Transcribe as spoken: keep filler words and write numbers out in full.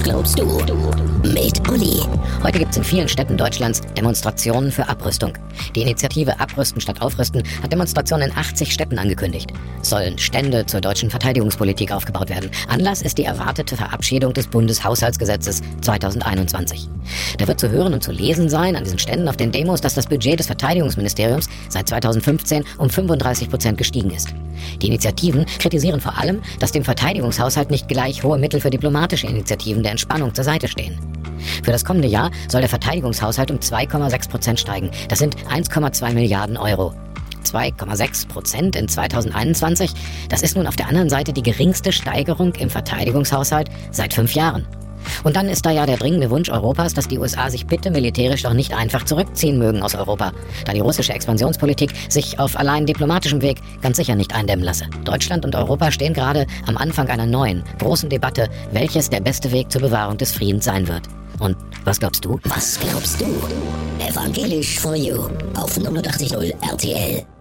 Was glaubst du? Mit Uli. Heute gibt es in vielen Städten Deutschlands Demonstrationen für Abrüstung. Die Initiative Abrüsten statt Aufrüsten hat Demonstrationen in achtzig Städten angekündigt. Es sollen Stände zur deutschen Verteidigungspolitik aufgebaut werden. Anlass ist die erwartete Verabschiedung des Bundeshaushaltsgesetzes zweitausendeinundzwanzig. Da wird zu hören und zu lesen sein an diesen Ständen auf den Demos, dass das Budget des Verteidigungsministeriums seit zweitausendfünfzehn um fünfunddreißig Prozent gestiegen ist. Die Initiativen kritisieren vor allem, dass dem Verteidigungshaushalt nicht gleich hohe Mittel für diplomatische Initiativen der Entspannung zur Seite stehen. Für das kommende Jahr soll der Verteidigungshaushalt um zwei Komma sechs Prozent steigen. Das sind eins Komma zwei Milliarden Euro. zwei Komma sechs Prozent in zweitausendeinundzwanzig, das ist nun auf der anderen Seite die geringste Steigerung im Verteidigungshaushalt seit fünf Jahren. Und dann ist da ja der dringende Wunsch Europas, dass die U S A sich bitte militärisch doch nicht einfach zurückziehen mögen aus Europa, da die russische Expansionspolitik sich auf allein diplomatischem Weg ganz sicher nicht eindämmen lasse. Deutschland und Europa stehen gerade am Anfang einer neuen, großen Debatte, welches der beste Weg zur Bewahrung des Friedens sein wird. Und was glaubst du? Was glaubst du? Evangelisch for You auf neunundachtzig Komma null R T L.